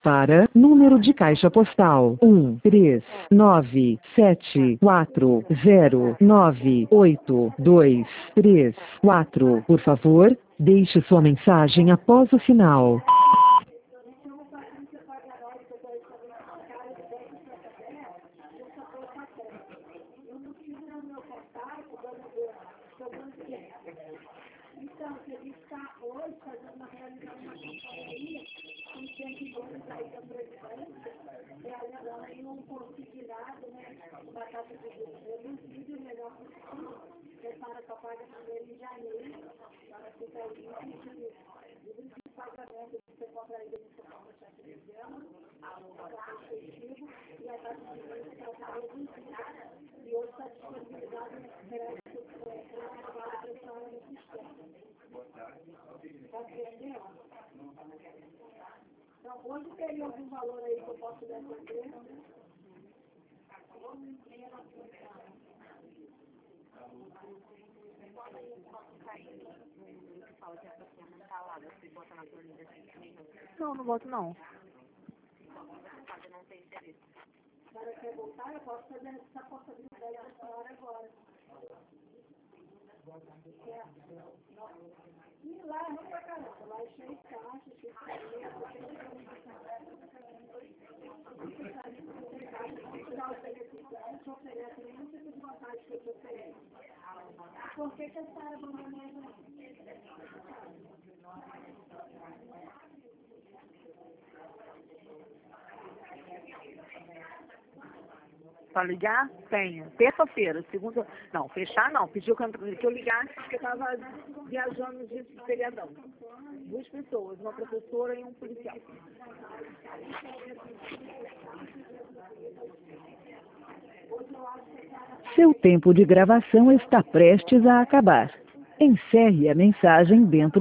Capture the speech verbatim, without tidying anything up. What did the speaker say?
Para número de caixa postal um três nove sete quatro zero nove oito dois três quatro. Por favor, deixe sua mensagem após o sinal. Então, se ele está hoje fazendo uma realização uma consultoria, com gente bom sair da presidência, realizando um consignado, né, batata de governo, um vídeo melhor possível, prepara para pagamento dele em janeiro, para ficar limpo de pagamento que você compraria no seu conta de dezembro, a efetivo, e a taxa de juros para estar reduzida, e hoje está disponibilizado no crédito para a pessoa no sistema. Está entendendo? Então, hoje teria algum valor aí que eu posso defender? Não, não boto não. A senhora quer voltar? Eu posso fazer essa possibilidade da senhora agora. E lá é ruim pra caramba, lá é cheio de caixa, cheio de dinheiro, cheio de oferece nenhum tipo de vantagem que eu te ofereço. Por que que a senhora abandonou a gente? Para ligar? Tenho. Terça-feira, segunda... Não, fechar não. Pediu que eu, que eu ligasse porque eu estava viajando de feriadão. Duas pessoas, uma professora e um policial. Seu tempo de gravação está prestes a acabar. Encerre a mensagem dentro